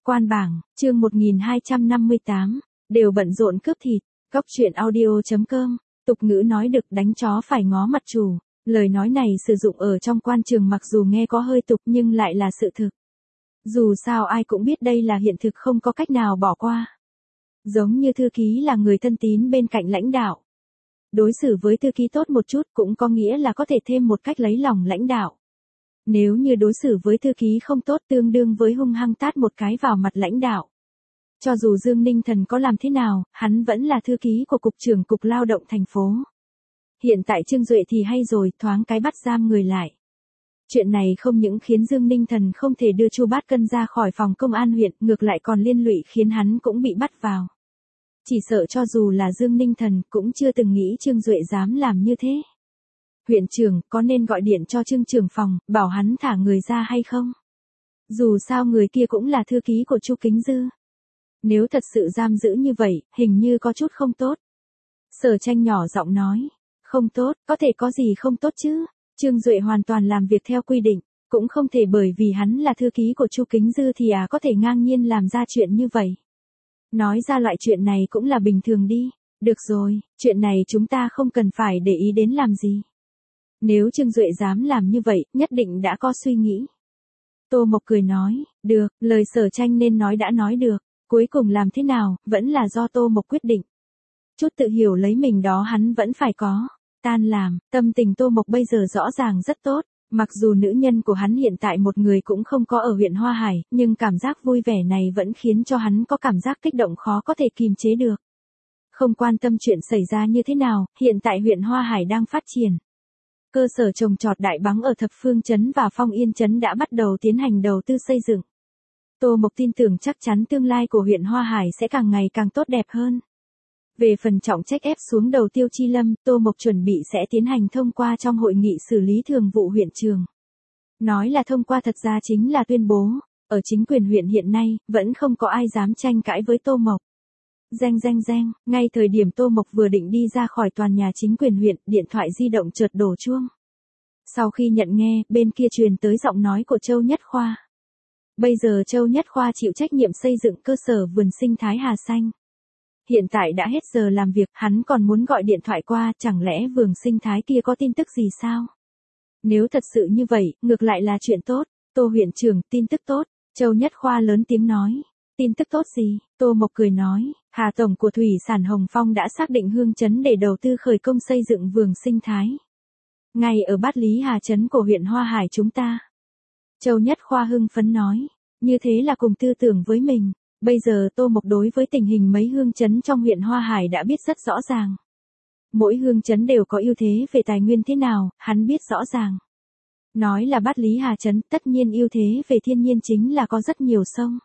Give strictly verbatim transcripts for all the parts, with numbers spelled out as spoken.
Quan bảng, chương một nghìn hai trăm năm mươi tám, đều bận rộn cướp thịt. Cóc truyện audio chấm com, tục ngữ nói được đánh chó phải ngó mặt chủ. Lời nói này sử dụng ở trong quan trường mặc dù nghe có hơi tục nhưng lại là sự thực. Dù sao ai cũng biết đây là hiện thực không có cách nào bỏ qua. Giống như thư ký là người thân tín bên cạnh lãnh đạo. Đối xử với thư ký tốt một chút cũng có nghĩa là có thể thêm một cách lấy lòng lãnh đạo. Nếu như đối xử với thư ký không tốt tương đương với hung hăng tát một cái vào mặt lãnh đạo. Cho dù Dương Ninh Thần có làm thế nào, hắn vẫn là thư ký của Cục trưởng Cục Lao động thành phố. Hiện tại Trương Duệ thì hay rồi, thoáng cái bắt giam người lại. Chuyện này không những khiến Dương Ninh Thần không thể đưa Chu Bát Cân ra khỏi phòng công an huyện, ngược lại còn liên lụy khiến hắn cũng bị bắt vào. Chỉ sợ cho dù là Dương Ninh Thần cũng chưa từng nghĩ Trương Duệ dám làm như thế. Huyện trưởng, có nên gọi điện cho Trương trưởng phòng, bảo hắn thả người ra hay không? Dù sao người kia cũng là thư ký của Chu Kính Dư. Nếu thật sự giam giữ như vậy, hình như có chút không tốt. Sở Tranh nhỏ giọng nói, không tốt, có thể có gì không tốt chứ? Trương Duệ hoàn toàn làm việc theo quy định, cũng không thể bởi vì hắn là thư ký của Chu Kính Dư thì à có thể ngang nhiên làm ra chuyện như vậy. Nói ra loại chuyện này cũng là bình thường đi. Được rồi, chuyện này chúng ta không cần phải để ý đến làm gì. Nếu Trương Duệ dám làm như vậy, nhất định đã có suy nghĩ. Tô Mộc cười nói, được, lời Sở Tranh nên nói đã nói được, cuối cùng làm thế nào, vẫn là do Tô Mộc quyết định. Chút tự hiểu lấy mình đó hắn vẫn phải có. Tan làm, tâm tình Tô Mộc bây giờ rõ ràng rất tốt, mặc dù nữ nhân của hắn hiện tại một người cũng không có ở huyện Hoa Hải, nhưng cảm giác vui vẻ này vẫn khiến cho hắn có cảm giác kích động khó có thể kìm chế được. Không quan tâm chuyện xảy ra như thế nào, hiện tại huyện Hoa Hải đang phát triển. Cơ sở trồng trọt đại bắng ở Thập Phương Trấn và Phong Yên Trấn đã bắt đầu tiến hành đầu tư xây dựng. Tô Mộc tin tưởng chắc chắn tương lai của huyện Hoa Hải sẽ càng ngày càng tốt đẹp hơn. Về phần trọng trách ép xuống đầu Tiêu Chi Lâm, Tô Mộc chuẩn bị sẽ tiến hành thông qua trong hội nghị xử lý thường vụ huyện trường. Nói là thông qua thật ra chính là tuyên bố, ở chính quyền huyện hiện nay, vẫn không có ai dám tranh cãi với Tô Mộc. Reng reng reng, ngay thời điểm Tô Mộc vừa định đi ra khỏi tòa nhà chính quyền huyện, điện thoại di động chợt đổ chuông. Sau khi nhận nghe, bên kia truyền tới giọng nói của Châu Nhất Khoa. Bây giờ Châu Nhất Khoa chịu trách nhiệm xây dựng cơ sở vườn sinh thái Hà Xanh. Hiện tại đã hết giờ làm việc, hắn còn muốn gọi điện thoại qua, chẳng lẽ vườn sinh thái kia có tin tức gì sao? Nếu thật sự như vậy, ngược lại là chuyện tốt. Tô huyện trưởng, tin tức tốt. Châu Nhất Khoa lớn tiếng nói. Tin tức tốt gì? Tô Mộc cười nói, Hà Tổng của Thủy sản Hồng Phong đã xác định Hương Trấn để đầu tư khởi công xây dựng vườn sinh thái. Ngay ở Bát Lý Hà Trấn của huyện Hoa Hải chúng ta. Châu Nhất Khoa hưng phấn nói, như thế là cùng tư tưởng với mình. Bây giờ Tô Mộc đối với tình hình mấy hương trấn trong huyện Hoa Hải đã biết rất rõ ràng. Mỗi hương trấn đều có ưu thế về tài nguyên thế nào, hắn biết rõ ràng. Nói là Bát Lý Hà Trấn, tất nhiên ưu thế về thiên nhiên chính là có rất nhiều sông.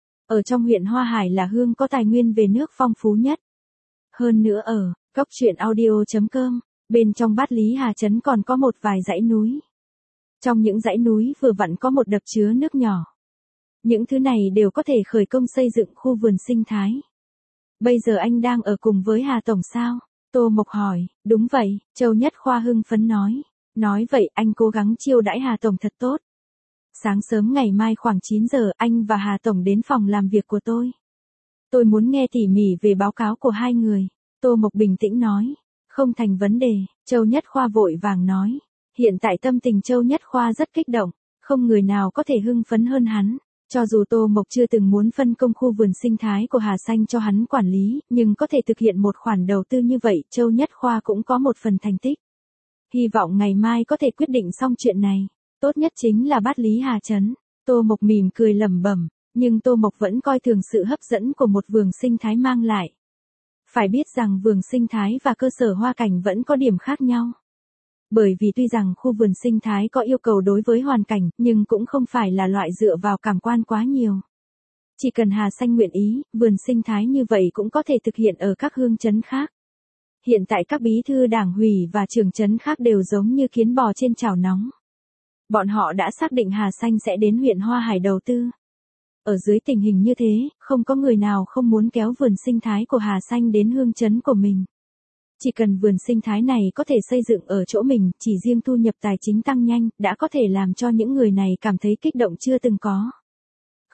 Ở trong huyện Hoa Hải là hương có tài nguyên về nước phong phú nhất. Hơn nữa ở cóc truyện audio chấm com, bên trong Bát Lý Hà Trấn còn có một vài dãy núi. Trong những dãy núi vừa vặn có một đập chứa nước nhỏ. Những thứ này đều có thể khởi công xây dựng khu vườn sinh thái. Bây giờ anh đang ở cùng với Hà Tổng sao? Tô Mộc hỏi, đúng vậy, Châu Nhất Khoa hưng phấn nói. Nói vậy anh cố gắng chiêu đãi Hà Tổng thật tốt. Sáng sớm ngày mai khoảng chín giờ anh và Hà Tổng đến phòng làm việc của tôi. Tôi muốn nghe tỉ mỉ về báo cáo của hai người. Tô Mộc bình tĩnh nói, không thành vấn đề. Châu Nhất Khoa vội vàng nói. Hiện tại tâm tình Châu Nhất Khoa rất kích động, không người nào có thể hưng phấn hơn hắn. Cho dù Tô Mộc chưa từng muốn phân công khu vườn sinh thái của Hà Xanh cho hắn quản lý, nhưng có thể thực hiện một khoản đầu tư như vậy, Châu Nhất Khoa cũng có một phần thành tích. Hy vọng ngày mai có thể quyết định xong chuyện này. Tốt nhất chính là Bát Lý Hà Trấn. Tô Mộc mỉm cười lẩm bẩm, nhưng Tô Mộc vẫn coi thường sự hấp dẫn của một vườn sinh thái mang lại. Phải biết rằng vườn sinh thái và cơ sở hoa cảnh vẫn có điểm khác nhau. Bởi vì tuy rằng khu vườn sinh thái có yêu cầu đối với hoàn cảnh, nhưng cũng không phải là loại dựa vào cảm quan quá nhiều. Chỉ cần Hà Xanh nguyện ý, vườn sinh thái như vậy cũng có thể thực hiện ở các hương trấn khác. Hiện tại các bí thư đảng ủy và trưởng trấn khác đều giống như kiến bò trên chảo nóng. Bọn họ đã xác định Hà Xanh sẽ đến huyện Hoa Hải đầu tư. Ở dưới tình hình như thế, không có người nào không muốn kéo vườn sinh thái của Hà Xanh đến hương trấn của mình. Chỉ cần vườn sinh thái này có thể xây dựng ở chỗ mình, chỉ riêng thu nhập tài chính tăng nhanh, đã có thể làm cho những người này cảm thấy kích động chưa từng có.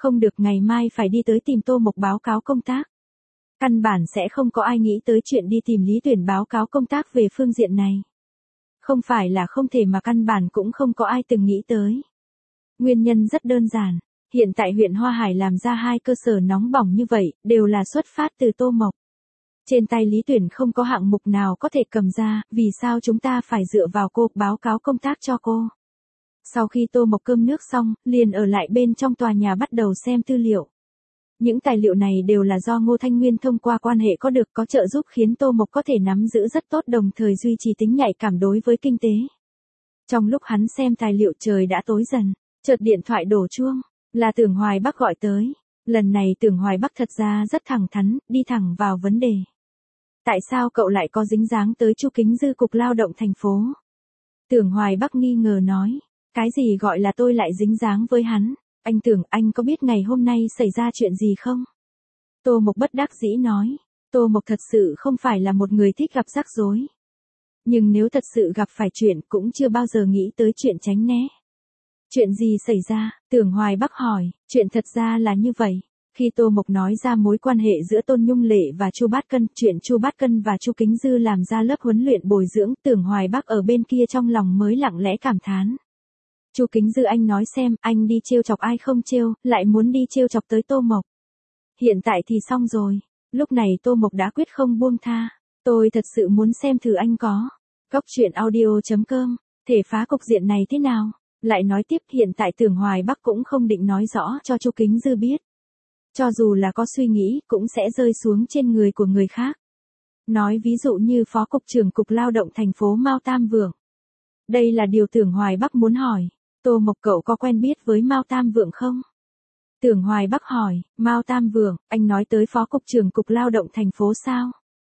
Không được, ngày mai phải đi tới tìm Tô Mộc báo cáo công tác. Căn bản sẽ không có ai nghĩ tới chuyện đi tìm Lý Tuyển báo cáo công tác về phương diện này. Không phải là không thể mà căn bản cũng không có ai từng nghĩ tới. Nguyên nhân rất đơn giản, hiện tại huyện Hoa Hải làm ra hai cơ sở nóng bỏng như vậy, đều là xuất phát từ Tô Mộc. Trên tay Lý Tuyển không có hạng mục nào có thể cầm ra, vì sao chúng ta phải dựa vào cô, báo cáo công tác cho cô. Sau khi Tô Mộc cơm nước xong, liền ở lại bên trong tòa nhà bắt đầu xem tư liệu. Những tài liệu này đều là do Ngô Thanh Nguyên thông qua quan hệ có được có trợ giúp khiến Tô Mộc có thể nắm giữ rất tốt, đồng thời duy trì tính nhạy cảm đối với kinh tế. Trong lúc hắn xem tài liệu trời đã tối dần, chợt điện thoại đổ chuông, là Tưởng Hoài Bắc gọi tới. Lần này Tưởng Hoài Bắc thật ra rất thẳng thắn, đi thẳng vào vấn đề. Tại sao cậu lại có dính dáng tới Chu Kính Dư Cục Lao động thành phố? Tưởng Hoài Bắc nghi ngờ nói, cái gì gọi là tôi lại dính dáng với hắn? Anh Tưởng, anh có biết ngày hôm nay xảy ra chuyện gì không? Tô Mộc bất đắc dĩ nói, Tô Mộc thật sự không phải là một người thích gặp rắc rối. Nhưng nếu thật sự gặp phải chuyện cũng chưa bao giờ nghĩ tới chuyện tránh né. Chuyện gì xảy ra? Tưởng Hoài Bắc hỏi, chuyện thật ra là như vậy. Khi Tô Mộc nói ra mối quan hệ giữa Tôn Nhung Lệ và Chu Bát Cân, chuyện Chu Bát Cân và Chu Kính Dư làm ra lớp huấn luyện bồi dưỡng, Tưởng Hoài Bắc ở bên kia trong lòng mới lặng lẽ cảm thán. Chu Kính Dư, anh nói xem, anh đi trêu chọc ai không trêu, lại muốn đi trêu chọc tới Tô Mộc. Hiện tại thì xong rồi, lúc này Tô Mộc đã quyết không buông tha. Tôi thật sự muốn xem thử anh có. Cóc truyện audio chấm com, thể phá cục diện này thế nào? Lại nói tiếp, hiện tại Tưởng Hoài Bắc cũng không định nói rõ cho Chu Kính Dư biết. Cho dù là có suy nghĩ, cũng sẽ rơi xuống trên người của người khác. Nói ví dụ như Phó Cục trưởng Cục Lao động thành phố Mao Tam Vượng. Đây là điều Tưởng Hoài Bắc muốn hỏi. Tô Mộc, cậu có quen biết với Mao Tam Vượng không? Tưởng Hoài Bắc hỏi, Mao Tam Vượng, anh nói tới Phó Cục trưởng Cục Lao động thành phố sao?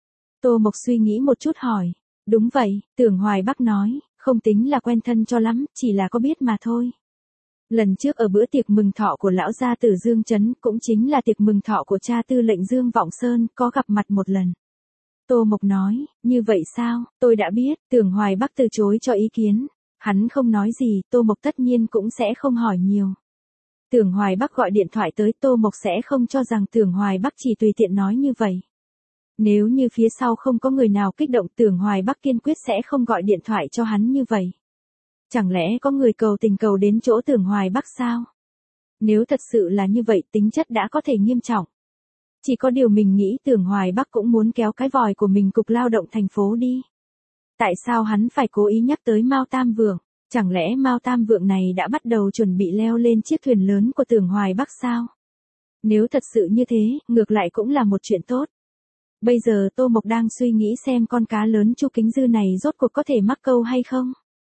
Tô Mộc suy nghĩ một chút hỏi, đúng vậy, Tưởng Hoài Bắc nói, không tính là quen thân cho lắm, chỉ là có biết mà thôi. Lần trước ở bữa tiệc mừng thọ của lão gia tử Dương Trấn, cũng chính là tiệc mừng thọ của cha tư lệnh Dương Vọng Sơn, có gặp mặt một lần. Tô Mộc nói, như vậy sao, tôi đã biết. Tưởng Hoài Bắc từ chối cho ý kiến. Hắn không nói gì, Tô Mộc tất nhiên cũng sẽ không hỏi nhiều. Tưởng Hoài Bắc gọi điện thoại tới, Tô Mộc sẽ không cho rằng Tưởng Hoài Bắc chỉ tùy tiện nói như vậy. Nếu như phía sau không có người nào kích động, Tưởng Hoài Bắc kiên quyết sẽ không gọi điện thoại cho hắn như vậy. Chẳng lẽ có người cầu tình cầu đến chỗ Tưởng Hoài Bắc sao? Nếu thật sự là như vậy, tính chất đã có thể nghiêm trọng. Chỉ có điều mình nghĩ Tưởng Hoài Bắc cũng muốn kéo cái vòi của mình Cục Lao động thành phố đi. Tại sao hắn phải cố ý nhắc tới Mao Tam Vượng? Chẳng lẽ Mao Tam Vượng này đã bắt đầu chuẩn bị leo lên chiếc thuyền lớn của Tưởng Hoài Bắc sao? Nếu thật sự như thế, ngược lại cũng là một chuyện tốt. Bây giờ Tô Mộc đang suy nghĩ xem con cá lớn Chu Kính Dư này rốt cuộc có thể mắc câu hay không.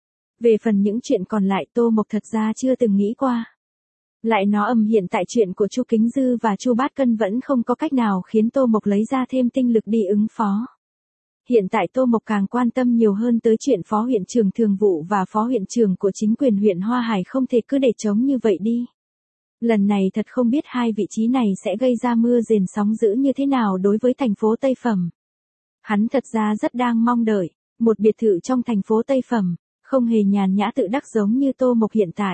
Về phần những chuyện còn lại, Tô Mộc thật ra chưa từng nghĩ qua. Lại nó ầm hiện tại chuyện của Chu Kính Dư và Chu Bát Cân vẫn không có cách nào khiến Tô Mộc lấy ra thêm tinh lực đi ứng phó. Hiện tại Tô Mộc càng quan tâm nhiều hơn tới chuyện Phó huyện trưởng thường vụ và Phó huyện trưởng của chính quyền huyện Hoa Hải không thể cứ để trống như vậy đi. Lần này thật không biết hai vị trí này sẽ gây ra mưa rền sóng dữ như thế nào đối với thành phố Tây Phẩm. Hắn thật ra rất đang mong đợi, một biệt thự trong thành phố Tây Phẩm, không hề nhàn nhã tự đắc giống như Tô Mộc hiện tại.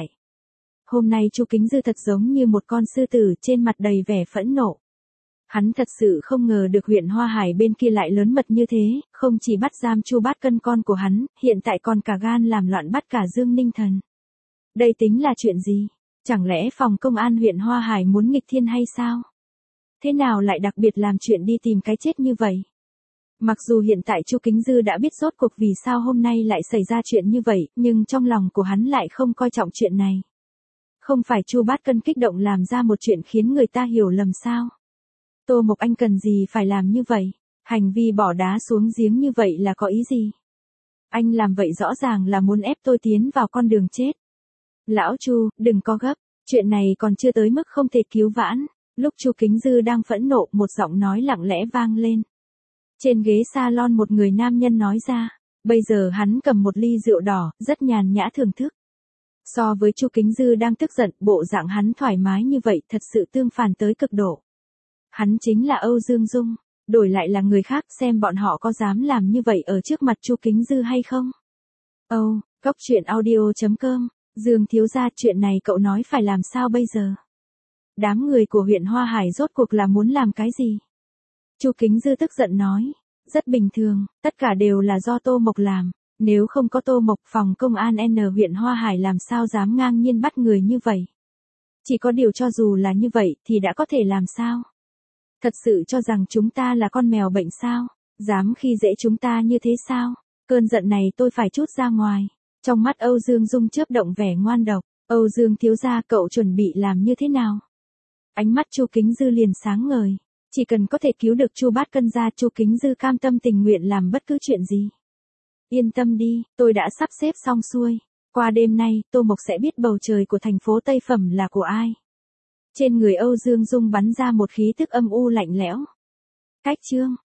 Hôm nay Chu Kính Dư thật giống như một con sư tử, trên mặt đầy vẻ phẫn nộ. Hắn thật sự không ngờ được huyện Hoa Hải bên kia lại lớn mật như thế, không chỉ bắt giam Chu Bát Cân con của hắn, hiện tại còn cả gan làm loạn bắt cả Dương Ninh Thần. Đây tính là chuyện gì? Chẳng lẽ phòng công an huyện Hoa Hải muốn nghịch thiên hay sao? Thế nào lại đặc biệt làm chuyện đi tìm cái chết như vậy? Mặc dù hiện tại Chu Kính Dư đã biết rốt cuộc vì sao hôm nay lại xảy ra chuyện như vậy, nhưng trong lòng của hắn lại không coi trọng chuyện này. Không phải Chu Bát Cân kích động làm ra một chuyện khiến người ta hiểu lầm sao? Tô Mộc, anh cần gì phải làm như vậy? Hành vi bỏ đá xuống giếng như vậy là có ý gì? Anh làm vậy rõ ràng là muốn ép tôi tiến vào con đường chết. Lão Chu, đừng có gấp, chuyện này còn chưa tới mức không thể cứu vãn. Lúc Chu Kính Dư đang phẫn nộ, một giọng nói lặng lẽ vang lên. Trên ghế salon một người nam nhân nói ra, bây giờ hắn cầm một ly rượu đỏ, rất nhàn nhã thưởng thức. So với Chu Kính Dư đang tức giận, bộ dạng hắn thoải mái như vậy thật sự tương phản tới cực độ. Hắn chính là Âu Dương Dung, đổi lại là người khác xem bọn họ có dám làm như vậy ở trước mặt Chu Kính Dư hay không. Âu, cóc truyện audio chấm com, Dương thiếu gia, chuyện này cậu nói phải làm sao bây giờ? Đám người của huyện Hoa Hải rốt cuộc là muốn làm cái gì? Chu Kính Dư tức giận nói. Rất bình thường, tất cả đều là do Tô Mộc làm. Nếu không có Tô Mộc, phòng công an N huyện Hoa Hải làm sao dám ngang nhiên bắt người như vậy. Chỉ có điều cho dù là như vậy thì đã có thể làm sao? Thật sự cho rằng chúng ta là con mèo bệnh sao? Dám khi dễ chúng ta như thế sao? Cơn giận này tôi phải trút ra ngoài. Trong mắt Âu Dương Dung chớp động vẻ ngoan độc. Âu Dương thiếu gia, cậu chuẩn bị làm như thế nào? Ánh mắt Chu Kính Dư liền sáng ngời. Chỉ cần có thể cứu được Chu Bát Cân gia, Chu Kính Dư cam tâm tình nguyện làm bất cứ chuyện gì. Yên tâm đi, tôi đã sắp xếp xong xuôi. Qua đêm nay, Tô Mộc sẽ biết bầu trời của thành phố Tây Phẩm là của ai. Trên người Âu Dương Dung bắn ra một khí tức âm u lạnh lẽo. Cách chương